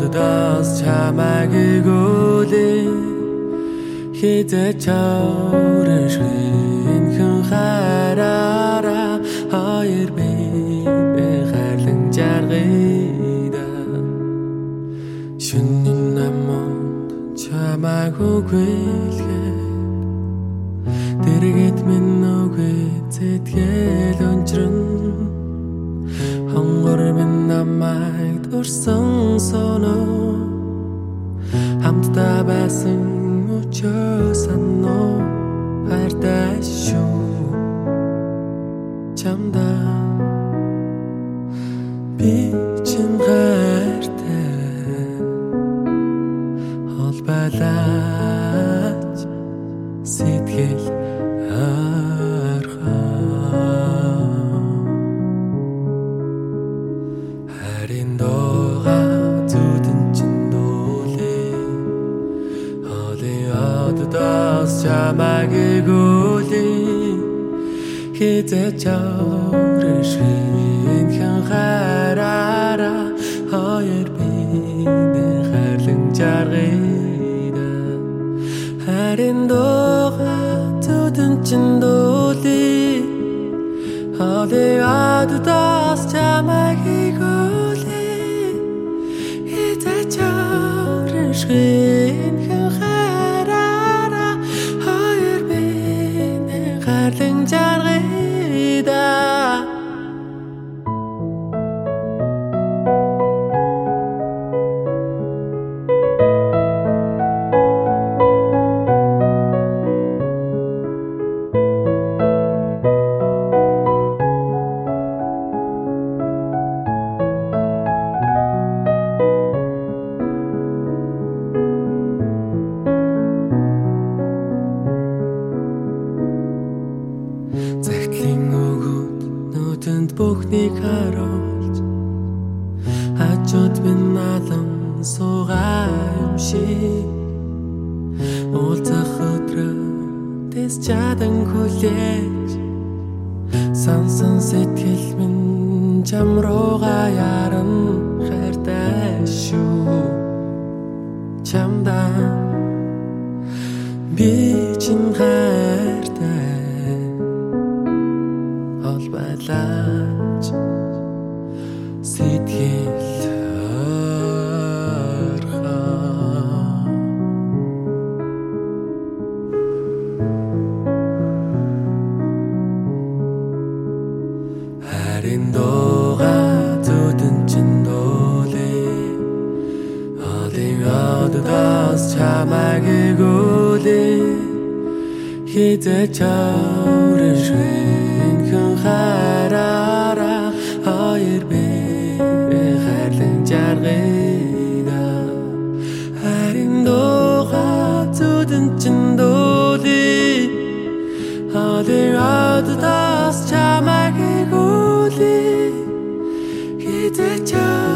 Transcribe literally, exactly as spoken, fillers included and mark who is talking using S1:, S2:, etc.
S1: одоос чамайг гүйлээ хизээч өөрөшгөн хараараа хоёр бие хайрлан жаргая шүнэн намд чамайг хүлээгээд дэргэд минь нүгэ зэтгэл өнчрөн хонгор минь намайг дурсан соно хамтдаа байсан өчөөс анно хайртай шүү чамда би чин хайртай холбайлаач сэтгэл харин дууга зүудэн чин дуулээ холын одоос чамайг гүйлээ хизээч өөрөшгөн хараараа хоёр бие хайрлан жаргая харин дууга зүудэн чин дуулээ холын одоос чамайг гүйлээ хизээч өөрөшгөн хараараа хоёр бие хайрлан жаргая Захидлын өгөөд нүдэнд бүхнийг харуулж хажууд минь алан суугаа юм шиг уулзах өдрөө тэс чадан хүлээж сансан сэтгэл минь чам руугаа яран хайртай шүү чамда би чин хайртай холбайлаач сэтгэл харин дууга зүудэн чин дуулээ холын одоос чамайг гүйлээ хизээч өөрөшгөн хараараа хоёр бие хайрлан жаргая харин дууга зүудэн чин дуулээ холын одоос чамайг гүйлээ хизээч